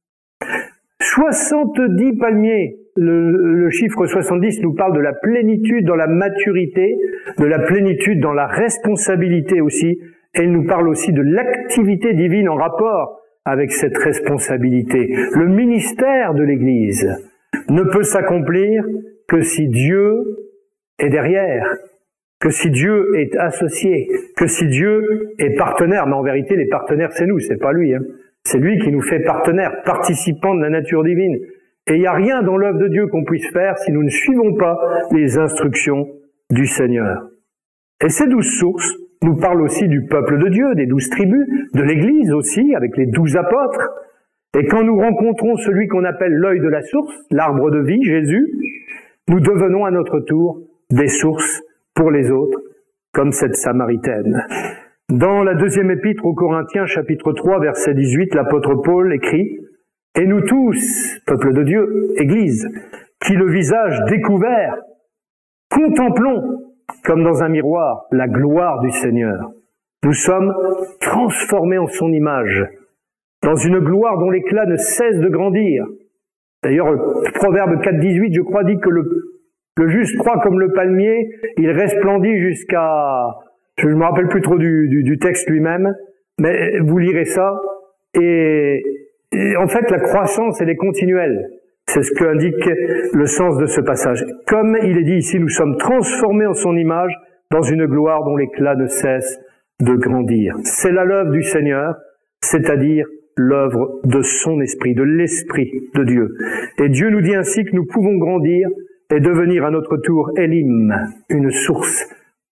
70 palmiers. Le chiffre 70 nous parle de la plénitude dans la maturité, de la plénitude dans la responsabilité aussi, et il nous parle aussi de l'activité divine en rapport avec cette responsabilité. Le ministère de l'Église ne peut s'accomplir que si Dieu est derrière, que si Dieu est associé, que si Dieu est partenaire. Mais en vérité, les partenaires, c'est nous, c'est pas lui. C'est lui qui nous fait partenaires, participants de la nature divine. Et il n'y a rien dans l'œuvre de Dieu qu'on puisse faire si nous ne suivons pas les instructions du Seigneur. Et ces 12 sources nous parlent aussi du peuple de Dieu, des 12 tribus, de l'Église aussi, avec les 12 apôtres. Et quand nous rencontrons celui qu'on appelle l'œil de la source, l'arbre de vie, Jésus, nous devenons à notre tour des sources pour les autres, comme cette Samaritaine. Dans la 2e épître aux Corinthiens, chapitre 3, verset 18, l'apôtre Paul écrit « Et nous tous, peuple de Dieu, Église, qui le visage découvert, contemplons, comme dans un miroir, la gloire du Seigneur. Nous sommes transformés en son image, dans une gloire dont l'éclat ne cesse de grandir. » D'ailleurs, le Proverbe 4, 18, je crois, dit que le juste croit comme le palmier, il resplendit jusqu'à... Je ne me rappelle plus trop du texte lui-même, mais vous lirez ça, et Et en fait, la croissance, elle est continuelle. C'est ce qu'indique le sens de ce passage. Comme il est dit ici, nous sommes transformés en son image dans une gloire dont l'éclat ne cesse de grandir. C'est là l'œuvre du Seigneur, c'est-à-dire l'œuvre de son esprit, de l'esprit de Dieu. Et Dieu nous dit ainsi que nous pouvons grandir et devenir à notre tour Élim, une source.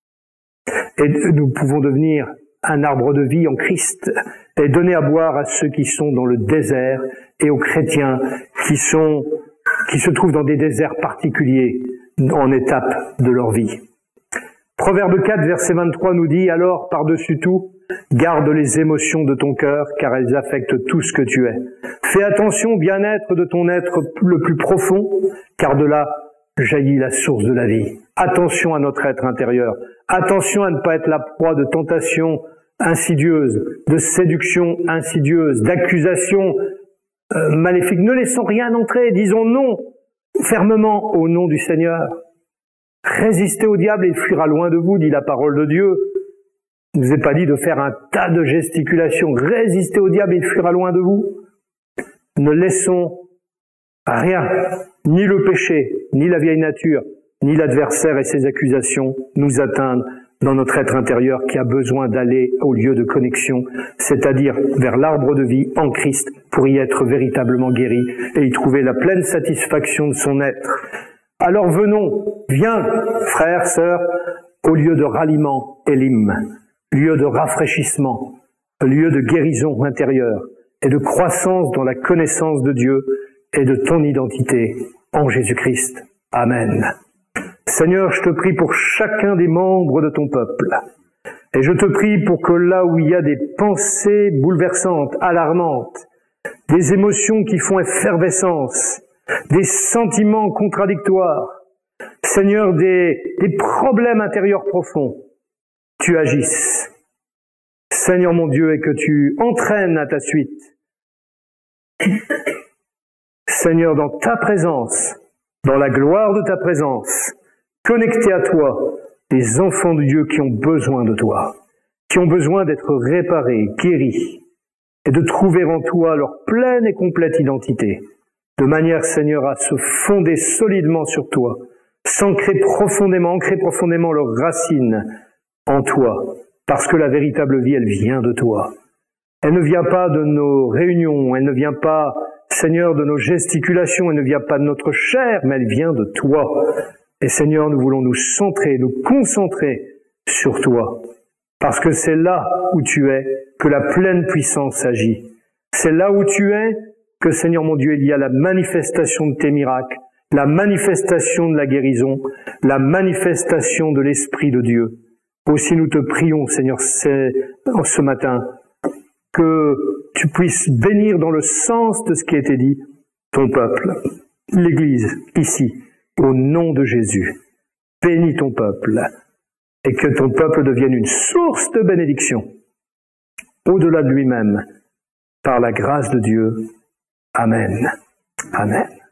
Et nous pouvons devenir un arbre de vie en Christ et donner à boire à ceux qui sont dans le désert et aux chrétiens qui se trouvent dans des déserts particuliers en étape de leur vie. Proverbe 4, verset 23 nous dit « Alors, par-dessus tout, garde les émotions de ton cœur, car elles affectent tout ce que tu es. Fais attention au bien-être de ton être le plus profond, car de là jaillit la source de la vie. Attention à notre être intérieur. Attention à ne pas être la proie de tentations insidieuses, de séductions insidieuses, d'accusations maléfiques. Ne laissons rien entrer. Disons non fermement au nom du Seigneur. Résistez au diable et il fuira loin de vous, dit la parole de Dieu. Il ne vous est pas dit de faire un tas de gesticulations. Résistez au diable et il fuira loin de vous. Ne laissons rien, ni le péché, ni la vieille nature, ni l'adversaire et ses accusations nous atteindre dans notre être intérieur qui a besoin d'aller au lieu de connexion, c'est-à-dire vers l'arbre de vie en Christ pour y être véritablement guéri et y trouver la pleine satisfaction de son être. Alors venons, viens, frères, sœurs, au lieu de ralliement, Élim, lieu de rafraîchissement, lieu de guérison intérieure et de croissance dans la connaissance de Dieu et de ton identité en Jésus-Christ. Amen. Seigneur, je te prie pour chacun des membres de ton peuple. Et je te prie pour que là où il y a des pensées bouleversantes, alarmantes, des émotions qui font effervescence, des sentiments contradictoires, Seigneur, des problèmes intérieurs profonds, tu agisses. Seigneur mon Dieu, et que tu entraînes à ta suite, Seigneur, dans ta présence, dans la gloire de ta présence, connectés à toi, les enfants de Dieu qui ont besoin de toi, qui ont besoin d'être réparés, guéris, et de trouver en toi leur pleine et complète identité, de manière, Seigneur, à se fonder solidement sur toi, ancrer profondément leurs racines en toi, parce que la véritable vie, elle vient de toi. Elle ne vient pas de nos réunions, elle ne vient pas, Seigneur, de nos gesticulations, elle ne vient pas de notre chair, mais elle vient de toi. Et Seigneur, nous voulons nous centrer, nous concentrer sur toi, parce que c'est là où tu es que la pleine puissance agit. C'est là où tu es que, Seigneur mon Dieu, il y a la manifestation de tes miracles, la manifestation de la guérison, la manifestation de l'Esprit de Dieu. Aussi nous te prions, Seigneur, ce matin, que tu puisses bénir dans le sens de ce qui a été dit, ton peuple, l'Église, ici, au nom de Jésus. Bénis ton peuple, et que ton peuple devienne une source de bénédiction, au-delà de lui-même, par la grâce de Dieu. Amen. Amen.